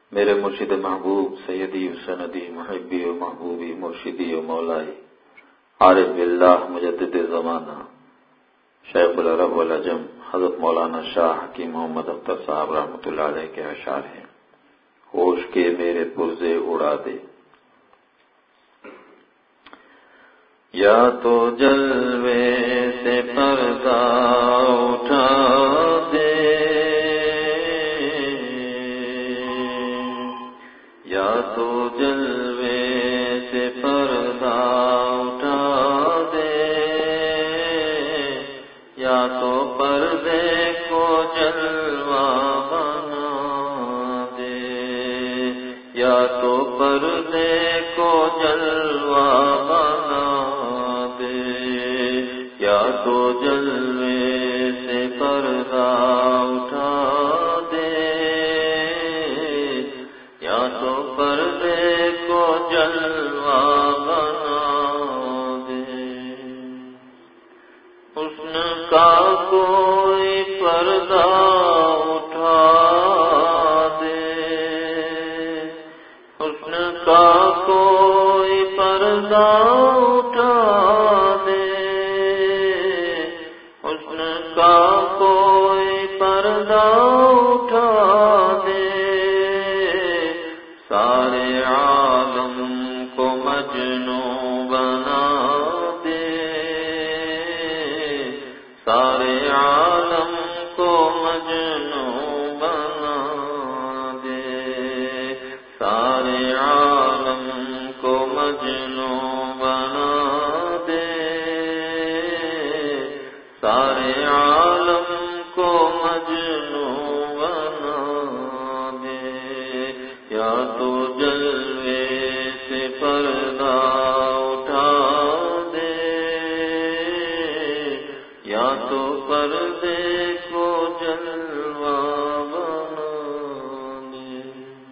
میرے مرشد محبوب سیدی و سندی محبی و محبوبی مرشدی و مولائی عارف باللہ مجدد زمانہ شیخ العرب والعجم حضرت مولانا شاہ حکیم محمد اختر صاحب رحمۃ اللہ علیہ کے اشعار ہیں۔ ہوش کے میرے پرزے اڑا دے، یا تو جلوے سے پردہ اٹھا دے، یا تو جلوے سے پردہ اٹھا دے، یا تو پردے کو جلوہ بنا دے، یا تو پردے کو جلوہ بنا دے، یا تو جلوے سے پردہ اٹھا دے، یا تو پردے کو جلوہ بنا دے۔ حسن کا کوئی پردہ اٹھا دے، حسن کا کوئی پردہ اٹھا دے، حسن کا کوئی پردہ اٹھا دے، سارے عالم کو مجنوں بنا دے، سارے عالم کو مجنوں بنا دے، سارے عالم کو مجنوں بنا دے، سارے عالم کو مجنوں بنا دے، یا تو جلوے سے پردہ اٹھا دے، یا تو پردے کو جلوہ بنا دے۔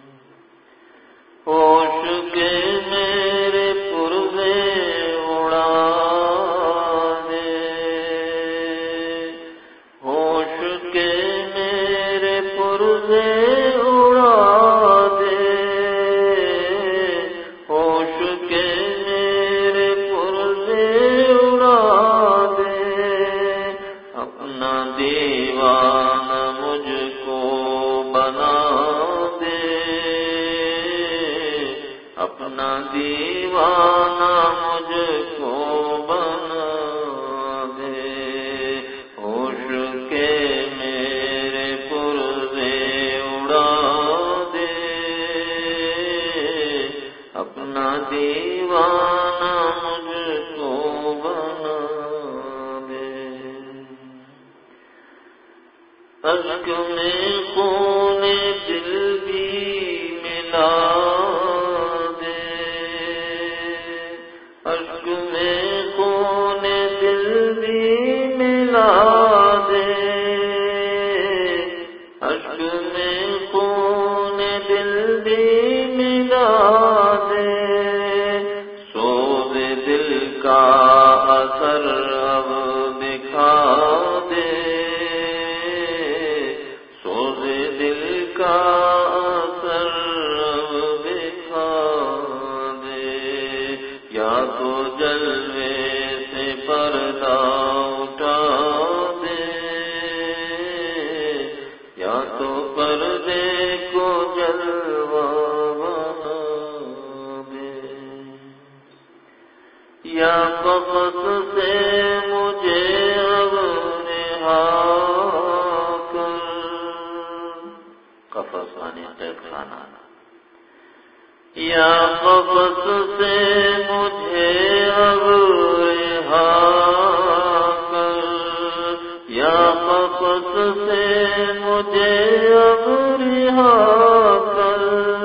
ہوش کے میرے پرزے اڑا دے، ہوش کے میرے پرزے اڑا دے، ہوش کے میرے پرزے اڑا دے، اپنا دیوانہ مجھ کو بنا دے، اپنا دیوانہ مجھ کو بنا دے، ہوش کے میرے پرزے اڑا دے، اپنا دیوانہ مجھ کو بنا دے۔ اشک میں خون دل بھی ملا دے، اشک میں خون دل بھی ملا دے، اشک میں خون دل بھی ملا دے، سوز دل کا اثر اب دکھا دے، سوز دل کا اثر اب دکھا دے، یا تو جلوے سے پردہ اٹھا دے، یا تو پردے کو جلوہ بنا دے، یا قفس سے مجھے اب رہا کر، قفس مانے قید خانہ، یا قفس سے مجھے اب رہا کر، یا قفس سے مجھے اب رہا کر،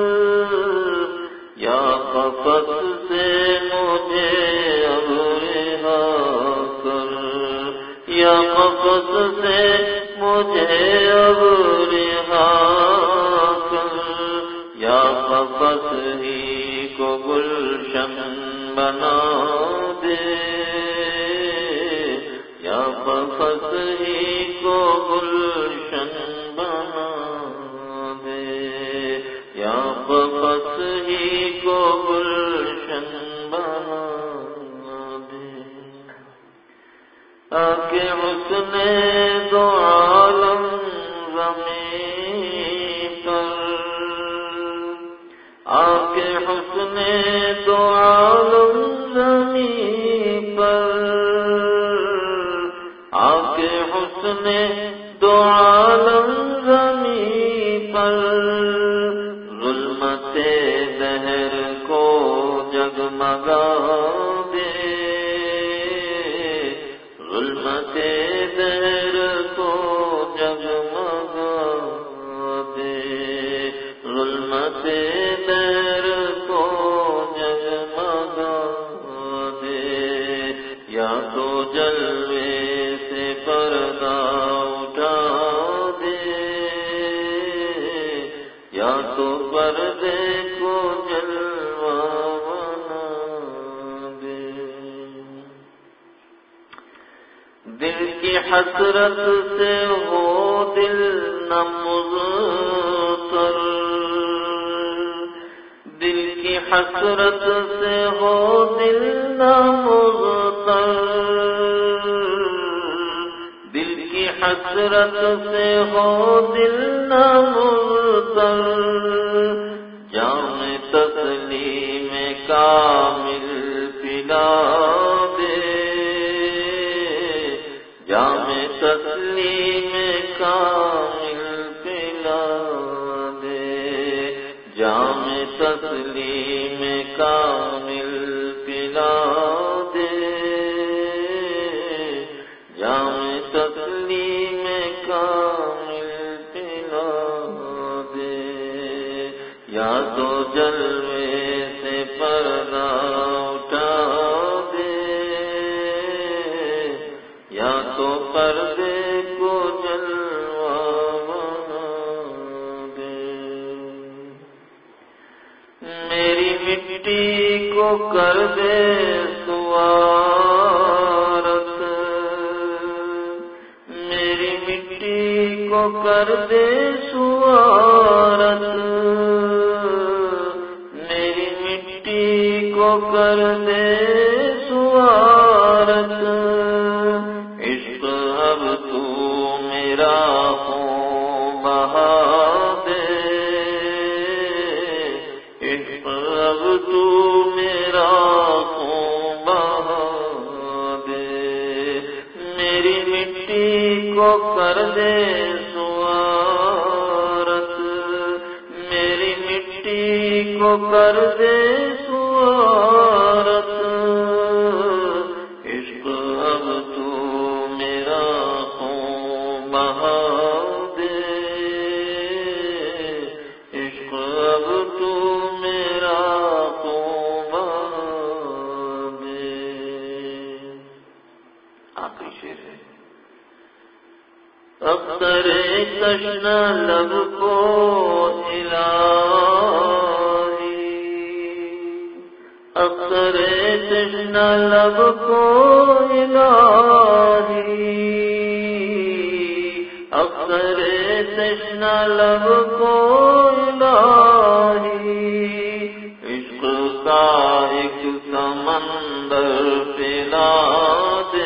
یا قفس سے مجھے اب رہا کر، یا قفس سے مجھے اب رہا کر، یا قفس ہی کو گلشن بنا دے، یا قفس ہی کو گلشن بنا پر آپ کے حسن دو عالم زمین پر آپ کے حسن دو عالم زمین پر ظلمت دہر کو جگمگا دے ظلمت دہر کو جگمگا دے ظلمت دہر کو جگمگا دے یا تو جلوے سے پردہ اٹھا دے یا تو پردے کو جلوہ بنا دے دل کی حسرت سے ہو دل نہ مضطر دل کی حسرت سے ہو دل نہ مضطر دل کی حسرت سے ہو دل نہ مضطر جام تسلیم کامل پلا دے جام تسلیم کامل پلا دے جام تسلیم کامل پلا دے جام تسلیم کامل پلا دے یا تو جلوے سے پردہ اٹھا دے یا تو پردے کو جلوہ بنا دے میری مٹی کو کر دے سوارت میری مٹی کو کر دے سوارت میری مٹی کو کر دے سوارت عشق اب تو میرا خون بہا دے عشق اب تو میرا خون بہا دے میری مٹی کو کر دے سوارت میری مٹی کو کر دے سوارت عشق اب تو میرا خون بہا دے عشق اب تو میرا خون بہا دے آخری شعر ہے اختر تشنہ لب کو الہی اختر تشنہ لب کو الہی اختر تشنہ لب کو الہی عشق کا ایک سمندر پلا دے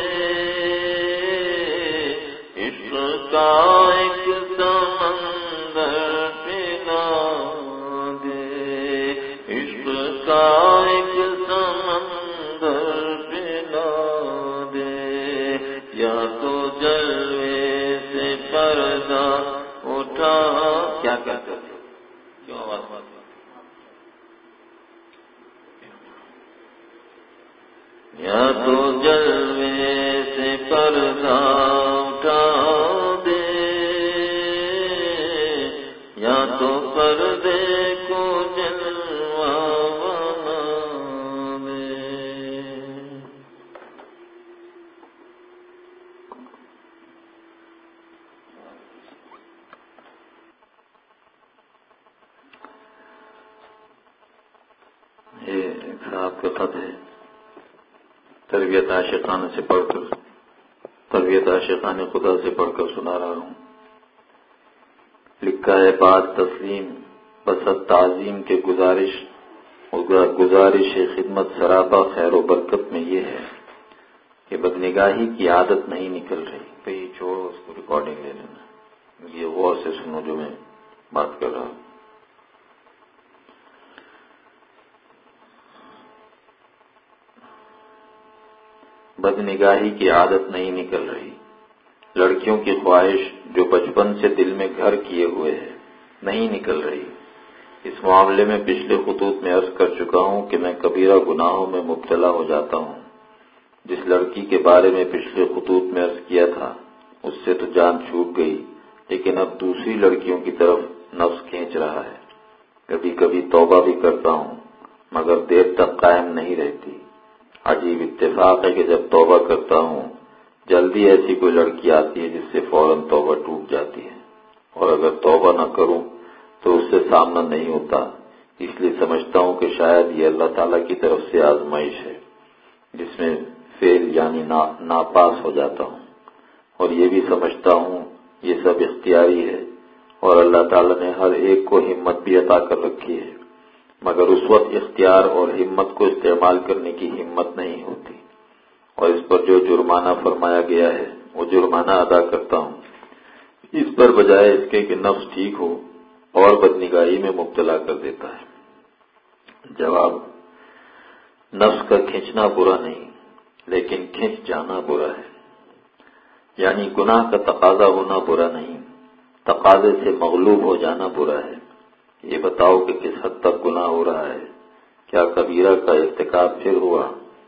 عشق کا ایک سمندر پلا دے عشق کا ایک سمندر پلا دے یا تو جلوے سے پردہ اٹھا کیا کہتے ہو کیوں آواز یا تو جلوے سے پردہ اٹھا دے یا تو پردے کو جلوہ بنا دے یہ ایک صاحب کا خط ہے تربیت عاشقانہ سے پڑھ کر تربیت عاشقانہ خدا سے پڑھ کر سنا رہا ہوں لکھا ہے بات تسلیم بسط تعظیم کے گزارش خدمت سراپا خیر و برکت میں یہ ہے کہ بدنگاہی کی عادت نہیں نکل رہی. پہ چھوڑو اس کو ریکارڈنگ لے لینا. یہ غور سے سنو جو میں بات کر رہا ہوں۔ بدنگاہی کی عادت نہیں نکل رہی، لڑکیوں کی خواہش جو بچپن سے دل میں گھر کیے ہوئے ہے نہیں نکل رہی۔ اس معاملے میں پچھلے خطوط میں عرض کر چکا ہوں کہ میں کبیرہ گناہوں میں مبتلا ہو جاتا ہوں۔ جس لڑکی کے بارے میں پچھلے خطوط میں عرض کیا تھا اس سے تو جان چھوٹ گئی، لیکن اب دوسری لڑکیوں کی طرف نفس کھینچ رہا ہے۔ کبھی کبھی توبہ بھی کرتا ہوں مگر دیر تک قائم نہیں رہتی۔ عجیب اتفاق ہے کہ جب توبہ کرتا ہوں جلدی ایسی کوئی لڑکی آتی ہے جس سے فوراً توبہ ٹوٹ جاتی ہے، اور اگر توبہ نہ کروں تو اس سے سامنا نہیں ہوتا۔ اس لیے سمجھتا ہوں کہ شاید یہ اللہ تعالیٰ کی طرف سے آزمائش ہے جس میں فیل یعنی ناپاس ہو جاتا ہوں، اور یہ بھی سمجھتا ہوں یہ سب اختیاری ہے اور اللہ تعالیٰ نے ہر ایک کو ہمت بھی عطا کر رکھی ہے، مگر اس وقت اختیار اور ہمت کو استعمال کرنے کی ہمت نہیں ہوتی، اور اس پر جو جرمانہ فرمایا گیا ہے وہ جرمانہ ادا کرتا ہوں، اس پر بجائے اس کے کہ نفس ٹھیک ہو اور بدنگاہی میں مبتلا کر دیتا ہے۔ جواب: نفس کا کھینچنا برا نہیں، لیکن کھینچ جانا برا ہے۔ یعنی گناہ کا تقاضا ہونا برا نہیں، تقاضے سے مغلوب ہو جانا برا ہے۔ یہ بتاؤ کہ کس حد تک گناہ ہو رہا ہے؟ کیا کبیرہ کا ارتکاب پھر ہوا؟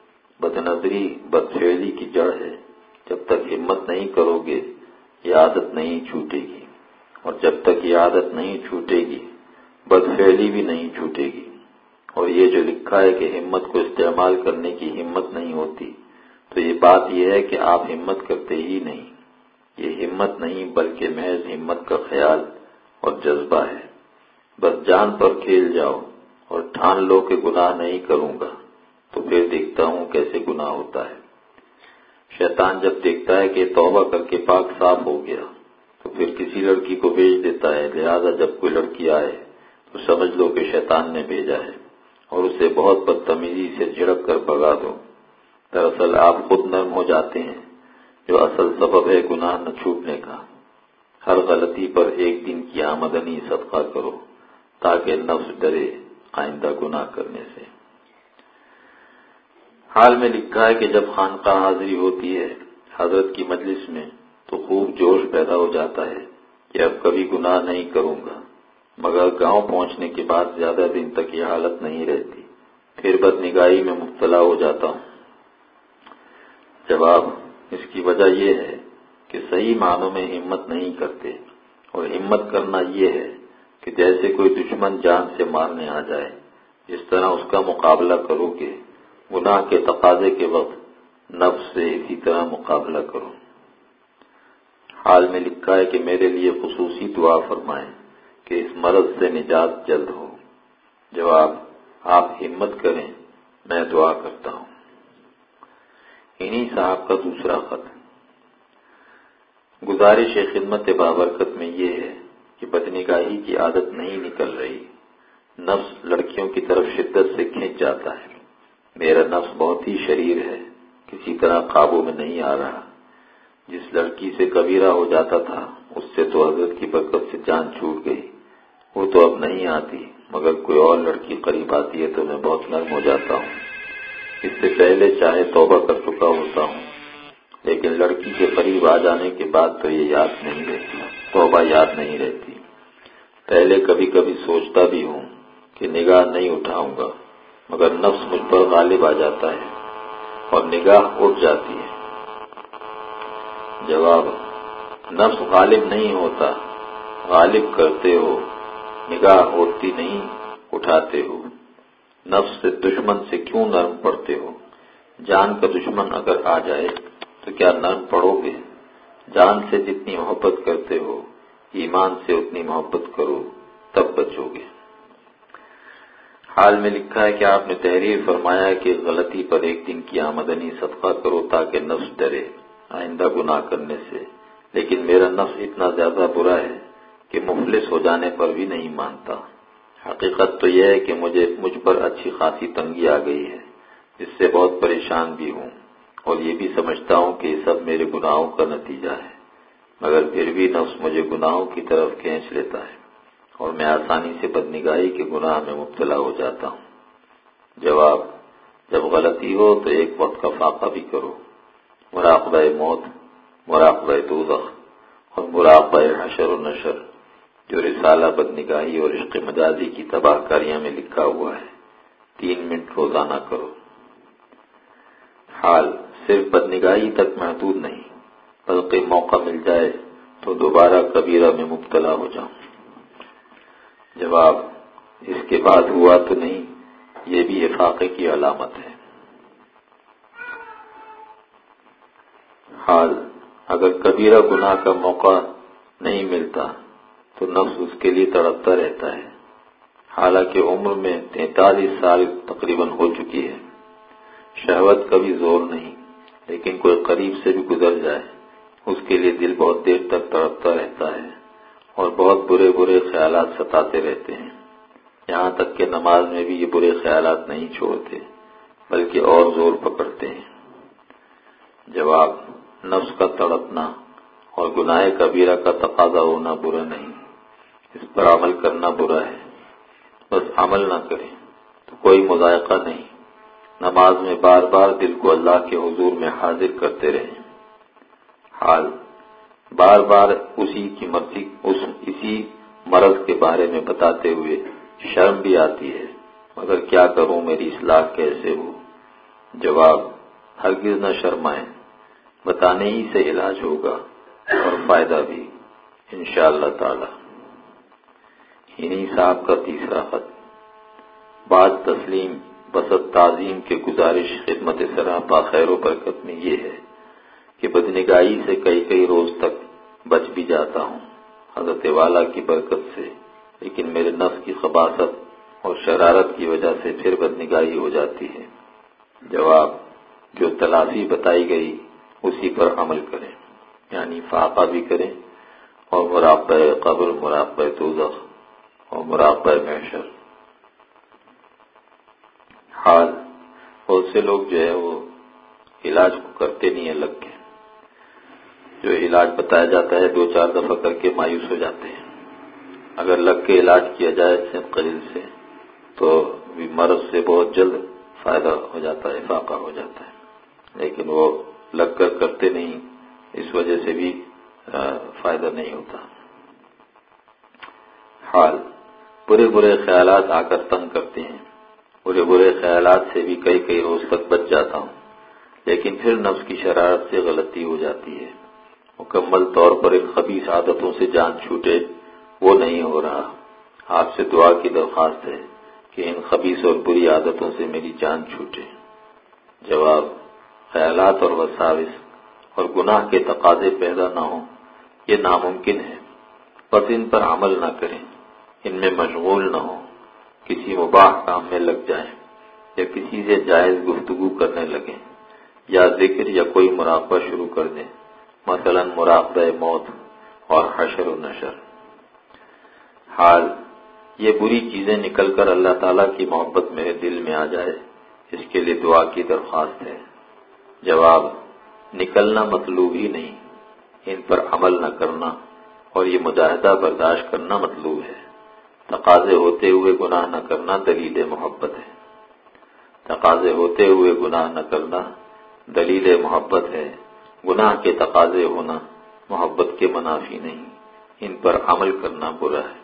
بدنظری بدفعلی کی جڑ ہے، جب تک ہمت نہیں کرو گے یہ عادت نہیں چھوٹے گی، اور جب تک یہ عادت نہیں چھوٹے گی بدفعلی بھی نہیں چھوٹے گی۔ اور یہ جو لکھا ہے کہ ہمت کو استعمال کرنے کی ہمت نہیں ہوتی، تو یہ بات یہ ہے کہ آپ ہمت کرتے ہی نہیں۔ یہ ہمت نہیں بلکہ محض ہمت کا خیال اور جذبہ ہے۔ بس جان پر کھیل جاؤ اور ٹھان لو کہ گناہ نہیں کروں گا، تو پھر دیکھتا ہوں کیسے گناہ ہوتا ہے۔ شیطان جب دیکھتا ہے کہ توبہ کر کے پاک صاف ہو گیا تو پھر کسی لڑکی کو بھیج دیتا ہے، لہذا جب کوئی لڑکی آئے تو سمجھ لو کہ شیطان نے بھیجا ہے اور اسے بہت بدتمیزی سے جھڑک کر بھگا دو۔ دراصل آپ خود نرم ہو جاتے ہیں، جو اصل سبب ہے گناہ نہ چھوٹنے کا۔ ہر غلطی پر ایک دن کی آمدنی صدقہ کرو تاکہ نفس ڈرے آئندہ گناہ کرنے سے۔ حال میں لکھا ہے کہ جب خانقاہ حاضری ہوتی ہے حضرت کی مجلس میں تو خوب جوش پیدا ہو جاتا ہے کہ اب کبھی گناہ نہیں کروں گا، مگر گاؤں پہنچنے کے بعد زیادہ دن تک یہ حالت نہیں رہتی، پھر بدنگاہی میں مبتلا ہو جاتا ہوں۔ جواب: اس کی وجہ یہ ہے کہ صحیح معنوں میں ہمت نہیں کرتے، اور ہمت کرنا یہ ہے کہ جیسے کوئی دشمن جان سے مارنے آ جائے جس طرح اس کا مقابلہ کرو گے، گناہ کے تقاضے کے وقت نفس سے اسی طرح مقابلہ کرو۔ حال میں لکھا ہے کہ میرے لیے خصوصی دعا فرمائیں کہ اس مرض سے نجات جلد ہو۔ جواب: آپ ہمت کریں، میں دعا کرتا ہوں۔ انہی صاحب کا دوسرا خط۔ گزارش خدمت بابرکت میں یہ ہے کہ بدنگاہی کی عادت نہیں نکل رہی، نفس لڑکیوں کی طرف شدت سے کھینچ جاتا ہے۔ میرا نفس بہت ہی شریر ہے، کسی طرح قابو میں نہیں آ رہا۔ جس لڑکی سے کبیرہ ہو جاتا تھا اس سے تو حضرت کی برکت سے جان چھوٹ گئی، وہ تو اب نہیں آتی، مگر کوئی اور لڑکی قریب آتی ہے تو میں بہت نرم ہو جاتا ہوں۔ اس سے پہلے چاہے توبہ کر چکا ہوتا ہوں، لیکن لڑکی کے قریب آ جانے کے بعد تو یہ یاد نہیں رہتی، توبہ یاد نہیں رہتی۔ پہلے کبھی کبھی سوچتا بھی ہوں کہ نگاہ نہیں اٹھاؤں گا، مگر نفس مجھ پر غالب آ جاتا ہے اور نگاہ اٹھ جاتی ہے۔ جواب: نفس غالب نہیں ہوتا، غالب کرتے ہو، نگاہ اٹھتی نہیں، اٹھاتے ہو۔ نفس سے دشمن سے کیوں نرم پڑتے ہو؟ جان کا دشمن اگر آ جائے تو کیا نرم پڑو گے؟ جان سے جتنی محبت کرتے ہو ایمان سے اتنی محبت کرو، تب بچو گے۔ حال میں لکھا ہے کہ آپ نے تحریر فرمایا کہ غلطی پر ایک دن کی آمدنی صدقہ کرو تاکہ نفس ڈرے آئندہ گناہ کرنے سے، لیکن میرا نفس اتنا زیادہ برا ہے کہ مفلس ہو جانے پر بھی نہیں مانتا۔ حقیقت تو یہ ہے کہ مجھ پر اچھی خاصی تنگی آ گئی ہے، جس سے بہت پریشان بھی ہوں، اور یہ بھی سمجھتا ہوں کہ یہ سب میرے گناہوں کا نتیجہ ہے۔ مگر پھر بھی نفس مجھے گناہوں کی طرف کھینچ لیتا ہے اور میں آسانی سے بدنگاہی کے گناہ میں مبتلا ہو جاتا ہوں۔ جواب: جب غلطی ہو تو ایک وقت کا فاقہ بھی کرو، مراقبہ موت، مراقبہ دوزخ اور مراقبہ حشر و نشر، جو رسالہ بدنگاہی اور عشق مجازی کی تباہ کاریاں میں لکھا ہوا ہے، 3 منٹ روزانہ کرو۔ حال صرف بدنگاہی تک محدود نہیں، بلکہ موقع مل جائے تو دوبارہ کبیرہ میں مبتلا ہو جاؤں۔ جواب: اس کے بعد ہوا تو نہیں، یہ بھی افاقے کی علامت ہے۔ حال اگر کبیرہ گناہ کا موقع نہیں ملتا تو نفس اس کے لیے تڑپتا رہتا ہے، حالانکہ عمر میں 43 سال تقریباً ہو چکی ہے۔ شہوت کا بھی زور نہیں، لیکن کوئی قریب سے بھی گزر جائے اس کے لیے دل بہت دیر تک تڑپتا رہتا ہے اور بہت برے برے خیالات ستاتے رہتے ہیں، یہاں تک کہ نماز میں بھی یہ برے خیالات نہیں چھوڑتے بلکہ اور زور پکڑتے ہیں۔ جواب: نفس کا تڑپنا اور گناہ کبیرہ کا تقاضا ہونا برا نہیں، اس پر عمل کرنا برا ہے۔ بس عمل نہ کریں تو کوئی مذائقہ نہیں، نماز میں بار بار دل کو اللہ کے حضور میں حاضر کرتے رہیں۔ حال بار بار اسی مرض کے بارے میں بتاتے ہوئے شرم بھی آتی ہے، مگر کیا کروں، میری اصلاح کیسے ہو؟ جواب: ہرگز نہ شرمائیں، بتانے ہی سے علاج ہوگا اور فائدہ بھی انشاءاللہ تعالی۔ انہی صاحب کا تیسرا خط۔ بعد تسلیم بسط تعظیم کے گزارش خدمت سراپا خیر و برکت میں یہ ہے کہ بدنگاہی سے کئی روز تک بچ بھی جاتا ہوں حضرت والا کی برکت سے، لیکن میرے نفس کی خباثت اور شرارت کی وجہ سے پھر بدنگاہی ہو جاتی ہے۔ جواب: جو تلافی بتائی گئی اسی پر عمل کریں، یعنی فاقہ بھی کریں اور مراقبہ قبر، مراقبہ دوزخ اور مراقبہ محشر۔ حال بہت سے لوگ جو ہے وہ علاج کو کرتے نہیں ہیں، لگ کے جو علاج بتایا جاتا ہے 2-4 دفعہ کر کے مایوس ہو جاتے ہیں۔ اگر لگ کے علاج کیا جائے صحت قلیل سے تو مرض سے بہت جلد فائدہ ہو جاتا ہے، افاقہ ہو جاتا ہے، لیکن وہ لگ کر کرتے نہیں، اس وجہ سے بھی فائدہ نہیں ہوتا۔ حال برے خیالات آ کر تنگ کرتے ہیں، برے خیالات سے بھی کئی روز تک بچ جاتا ہوں، لیکن پھر نفس کی شرارت سے غلطی ہو جاتی ہے، مکمل طور پر ان خبیث عادتوں سے جان چھوٹے وہ نہیں ہو رہا۔ آپ سے دعا کی درخواست ہے کہ ان خبیث اور بری عادتوں سے میری جان چھوٹے۔ جواب: خیالات اور وساوس اور گناہ کے تقاضے پیدا نہ ہوں یہ ناممکن ہے، بس ان پر عمل نہ کریں، ان میں مشغول نہ ہوں، کسی مباح کام میں لگ جائیں یا کسی سے جائز گفتگو کرنے لگیں یا ذکر یا کوئی مراقبہ شروع کر دیں، مثلا مراقبہ موت اور حشر و نشر۔ حال یہ بری چیزیں نکل کر اللہ تعالیٰ کی محبت میرے دل میں آ جائے، اس کے لیے دعا کی درخواست ہے۔ جواب: نکلنا مطلوب ہی نہیں، ان پر عمل نہ کرنا اور یہ مجاہدہ برداشت کرنا مطلوب ہے۔ تقاضے ہوتے ہوئے گناہ نہ کرنا دلیل محبت ہے، تقاضے ہوتے ہوئے گناہ نہ کرنا دلیل محبت ہے، گناہ کے تقاضے ہونا محبت کے منافی نہیں، ان پر عمل کرنا برا ہے۔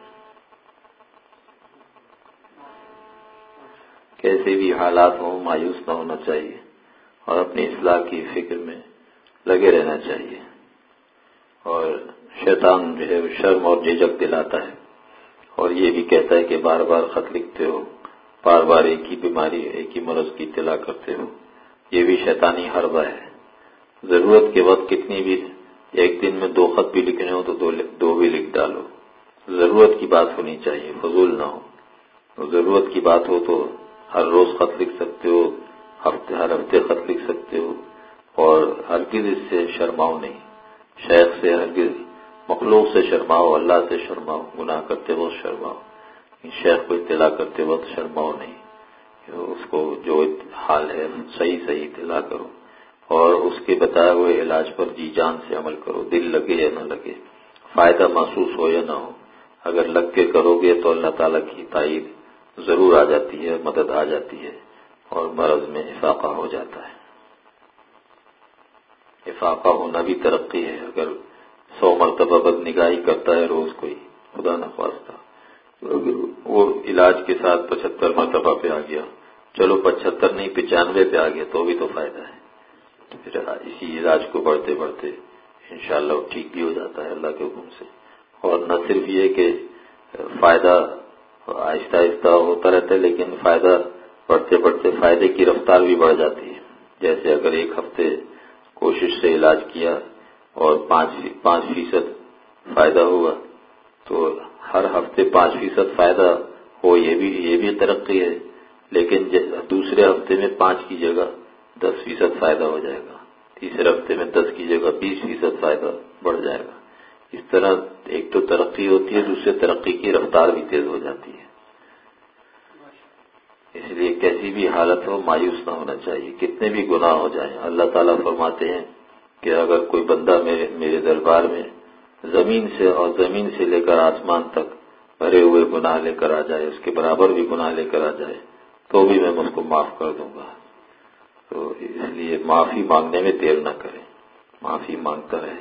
کیسے بھی حالات ہوں مایوس نہ ہونا چاہیے اور اپنی اصلاح کی فکر میں لگے رہنا چاہیے، اور شیطان جو ہے شرم اور جھجک دلاتا ہے اور یہ بھی کہتا ہے کہ بار بار خط لکھتے ہو، بار بار ایک ہی بیماری ایک ہی مرض کی اطلاع کرتے ہو، یہ بھی شیطانی حربہ ہے۔ ضرورت کے وقت کتنی بھی ایک دن میں 2 خط بھی لکھنے ہو تو 2 بھی لکھ ڈالو، ضرورت کی بات ہونی چاہیے، فضول نہ ہو۔ ضرورت کی بات ہو تو ہر روز خط لکھ سکتے ہو، ہر ہفتے خط لکھ سکتے ہو، اور ہرگز اس سے شرماؤ نہیں، شیخ سے ہرگز، مخلوق سے شرماؤ، اللہ سے شرماؤ، گناہ کرتے وقت شرماؤ، شیخ کو اطلاع کرتے وقت شرماؤ نہیں، اس کو جو حال ہے صحیح اطلاع کرو، اور اس کے بتائے ہوئے علاج پر جی جان سے عمل کرو، دل لگے یا نہ لگے، فائدہ محسوس ہو یا نہ ہو، اگر لگ کے کرو گے تو اللہ تعالیٰ کی تائید ضرور آ جاتی ہے، مدد آ جاتی ہے اور مرض میں افاقہ ہو جاتا ہے۔ افاقہ ہونا بھی ترقی ہے۔ اگر 100 مرتبہ بد نگاہی کرتا ہے روز کوئی، خدا نخواستہ، اگر وہ علاج کے ساتھ 75 مرتبہ پہ آ گیا، چلو 75 نہیں 95 پہ آ گیا تو بھی تو فائدہ ہے۔ پھر اسی علاج کو بڑھتے بڑھتے انشاءاللہ وہ ٹھیک بھی ہو جاتا ہے اللہ کے حکم سے۔ اور نہ صرف یہ کہ فائدہ آہستہ آہستہ ہوتا رہتا ہے، لیکن فائدہ بڑھتے بڑھتے فائدے کی رفتار بھی بڑھ جاتی ہے۔ جیسے اگر 1 ہفتے کوشش سے علاج کیا اور 5% فائدہ ہوا، تو ہر ہفتے 5% فائدہ ہو، یہ بھی ترقی ہے۔ لیکن دوسرے ہفتے میں 5 کی جگہ 10% فائدہ ہو جائے گا، تیسرے ہفتے میں 10 کی جگہ 20% فائدہ بڑھ جائے گا۔ اس طرح ایک تو ترقی ہوتی ہے، دوسرے ترقی کی رفتار بھی تیز ہو جاتی ہے۔ اس لیے کیسی بھی حالت ہو مایوس نہ ہونا چاہیے، کتنے بھی گناہ ہو جائیں۔ اللہ تعالیٰ فرماتے ہیں کہ اگر کوئی بندہ میرے دربار میں زمین سے لے کر آسمان تک بھرے ہوئے گناہ لے کر آ جائے، اس کے برابر بھی گناہ لے کر آ جائے، تو بھی میں اس کو معاف کر دوں گا۔ تو اس لیے معافی مانگنے میں دیر نہ کریں، معافی مانگتا رہے۔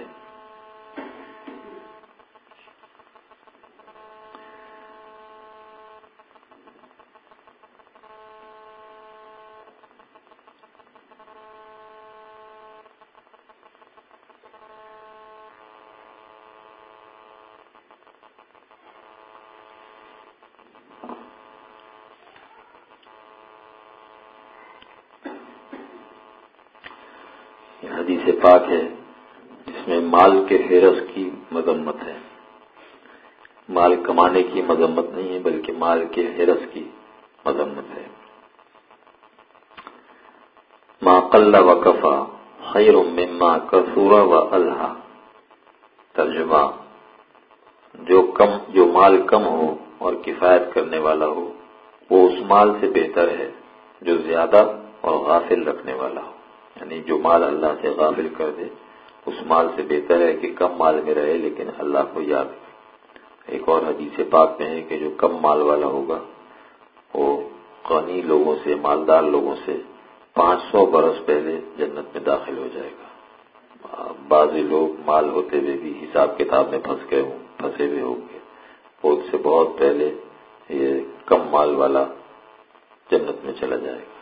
حدیث پاک ہے جس میں مال کے حرص کی مذمت ہے۔ مال کمانے کی مذمت نہیں ہے، بلکہ مال کے حرص کی مذمت ہے۔ ما قل وکفا خیر مما کثر والہا۔ ترجمہ: جو مال کم ہو اور کفایت کرنے والا ہو، وہ اس مال سے بہتر ہے جو زیادہ اور غافل رکھنے والا ہو۔ یعنی جو مال اللہ سے غافل کر دے، اس مال سے بہتر ہے کہ کم مال میں رہے لیکن اللہ کو یاد کرے۔ ایک اور حدیث پاک میں ہے کہ جو کم مال والا ہوگا وہ غنی لوگوں سے، مالدار لوگوں سے 500 برس پہلے جنت میں داخل ہو جائے گا۔ بعض لوگ مال ہوتے ہوئے بھی حساب کتاب میں پھنسے ہوئے ہوں گے، وہ سے بہت پہلے یہ کم مال والا جنت میں چلا جائے گا۔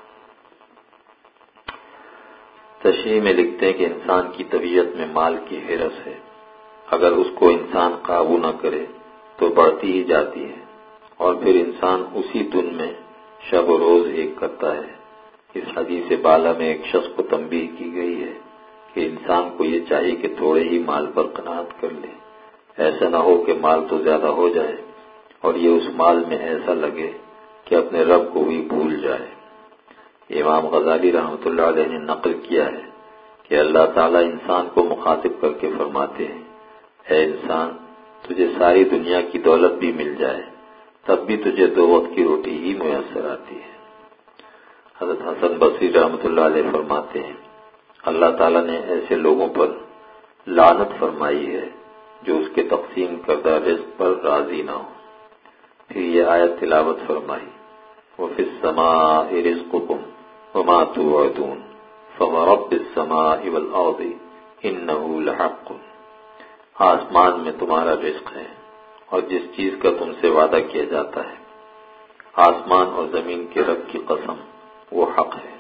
تشریح میں لکھتے ہیں کہ انسان کی طبیعت میں مال کی حرص ہے، اگر اس کو انسان قابو نہ کرے تو بڑھتی ہی جاتی ہے، اور پھر انسان اسی دن میں شب و روز ایک کرتا ہے۔ اس حدیث بالا میں ایک شخص کو تنبیہ کی گئی ہے کہ انسان کو یہ چاہیے کہ تھوڑے ہی مال پر قناعت کر لے، ایسا نہ ہو کہ مال تو زیادہ ہو جائے اور یہ اس مال میں ایسا لگے کہ اپنے رب کو بھی بھول جائے۔ امام غزالی رحمۃ اللہ علیہ نے نقل کیا ہے کہ اللہ تعالیٰ انسان کو مخاطب کر کے فرماتے ہیں، اے انسان، تجھے ساری دنیا کی دولت بھی مل جائے تب بھی تجھے 2 وقت کی روٹی ہی میسر آتی ہے۔ حضرت حسن بصری رحمۃ اللہ علیہ فرماتے ہیں، اللہ تعالیٰ نے ایسے لوگوں پر لعنت فرمائی ہے جو اس کے تقسیم کردہ رزق پر راضی نہ ہو۔ پھر یہ آیت تلاوت فرمائی، وَفِي السَّمَاءِ رِزْقُكُمْ وَمَا تُوعَدُونَ فَوَرَبِّ السَّمَاءِ وَالْأَرْضِ إِنَّهُ لَحَقٌّ۔ آسمان میں تمہارا رزق ہے اور جس چیز کا تم سے وعدہ کیا جاتا ہے، آسمان اور زمین کے رب کی قسم، وہ حق ہے۔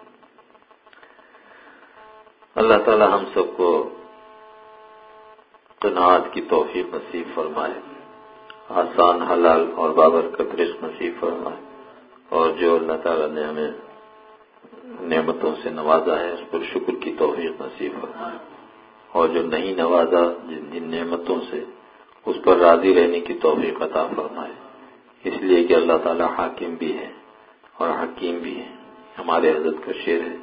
اللہ تعالی ہم سب کو قناعت کی توفیق نصیب فرمائے، آسان حلال اور بابرکت رزق نصیب فرمائے، اور جو اللہ تعالی نے ہمیں نعمتوں سے نوازا ہے اس پر شکر کی توفیق نصیب فرمائے، اور جو نہیں نوازا جن نعمتوں سے اس پر راضی رہنے کی توفیق عطا فرمائے، اس لیے کہ اللہ تعالی حاکم بھی ہے اور حکیم بھی ہے۔ ہمارے حضرت کا شعر ہے،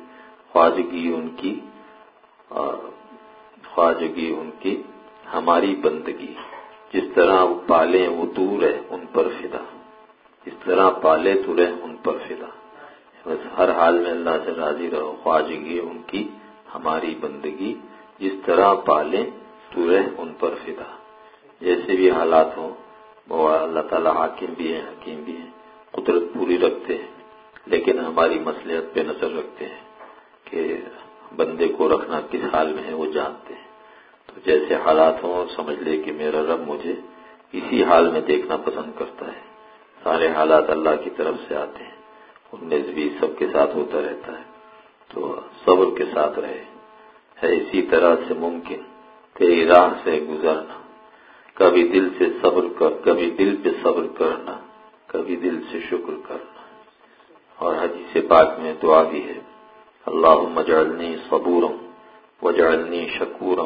خواجگی ان کی ہماری بندگی، جس طرح وہ پالے وہ دور ہے ان پر فدا، اس طرح پالے تو رہ ان پر فدا۔ بس ہر حال میں اللہ سے راضی رہو، خواجگی ان کی ہماری بندگی جس طرح پالیں تو رہ ان پر فدا. جیسے بھی حالات ہوں وہ اللہ تعالیٰ حاکم بھی ہیں حکیم بھی ہیں, قدرت پوری رکھتے ہیں, لیکن ہماری مصلحت پہ نظر رکھتے ہیں کہ بندے کو رکھنا کس حال میں ہے وہ جانتے ہیں. تو جیسے حالات ہوں سمجھ لے کہ میرا رب مجھے اسی حال میں دیکھنا پسند کرتا ہے. سارے حالات اللہ کی طرف سے آتے ہیں, ان میں بھی سب کے ساتھ ہوتا رہتا ہے. تو صبر کے ساتھ رہے. ہے اسی طرح سے ممکن تیری راہ سے گزرنا, کبھی دل سے صبر کر, کبھی دل پہ صبر کرنا, کبھی دل سے شکر کرنا. اور حدیث پاک میں دعا بھی ہے, اللہم اجعلنی صبورا واجعلنی شکورا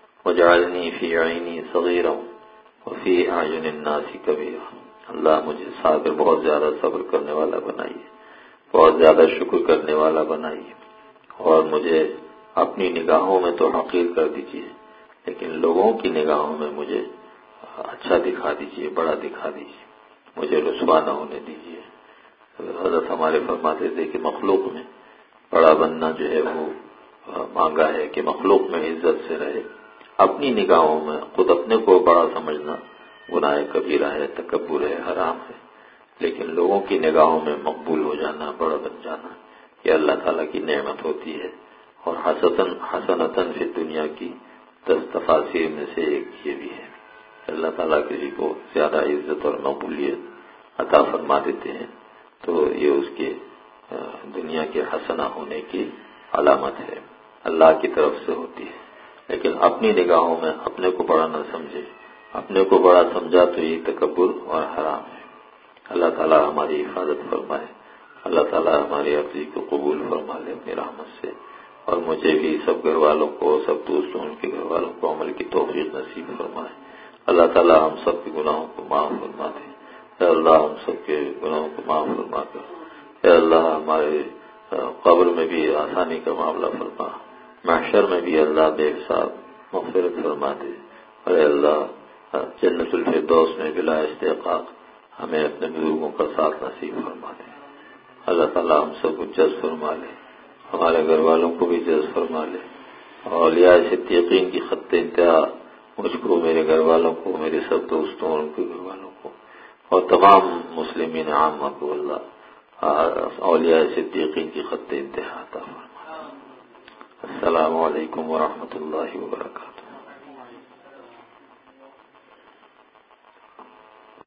واجعلنی فی عینی صغیرا وفی اعین الناس کبیرا. اللہ مجھے صابر, بہت زیادہ صبر کرنے والا بنائیے, بہت زیادہ شکر کرنے والا بنائیے, اور مجھے اپنی نگاہوں میں تو حقیر کر دیجیے, لیکن لوگوں کی نگاہوں میں مجھے اچھا دکھا دیجیے, بڑا دکھا دیجیے, مجھے رسوا نہ ہونے دیجیے. حضرت ہمارے فرماتے تھے کہ مخلوق میں بڑا بننا جو ہے وہ مانگا ہے کہ مخلوق میں عزت سے رہے. اپنی نگاہوں میں خود اپنے کو بڑا سمجھنا گناہ کبیرہ ہے, تکبر ہے, حرام ہے, لیکن لوگوں کی نگاہوں میں مقبول ہو جانا, بڑا بن جانا, یہ اللہ تعالیٰ کی نعمت ہوتی ہے. اور حسنتاً فی دنیا کی 10 تفاسیر میں سے ایک یہ بھی ہے. اللہ تعالیٰ کسی کو زیادہ عزت اور مقبولیت عطا فرما دیتے ہیں تو یہ اس کے دنیا کے حسنہ ہونے کی علامت ہے, اللہ کی طرف سے ہوتی ہے. لیکن اپنی نگاہوں میں اپنے کو بڑا نہ سمجھے, اپنے کو بڑا سمجھا تو یہ تکبر اور حرام ہے. اللہ تعالیٰ ہماری حفاظت فرمائے, اللہ تعالیٰ ہماری عرضی کو قبول فرما لے اپنی رحمت سے, اور مجھے بھی سب گھر والوں کو, سب دوستوں ان کے گھر والوں کو عمل کی توفیق نصیب فرمائے. اللہ تعالیٰ ہم سب کے گناہوں کو معاف فرما دے. اے اللہ ہم سب کے گناہوں کو معاف فرما کر, اے اللہ ہمارے قبر میں بھی آسانی کا معاملہ فرما, محشر میں بھی اللہ بے حساب مغفرت فرما دے. اور اے اللہ جنت الفردوس میں بلا استحقاق ہمیں اپنے بزرگوں کا ساتھ نصیب فرما دے. اللہ تعالیٰ ہم سب کو جذب فرما لے, ہمارے گھر والوں کو بھی جذب فرما لے. اولیاء صدیقین کی خط انتہا مجھ کو, میرے گھر والوں کو, میرے سب دوستوں اور ان کے گھر والوں کو, اور تمام مسلمین عامہ کو اللہ اولیاء صدیقین کی خط انتہا عطا فرما. السلام علیکم ورحمۃ اللہ وبرکاتہ.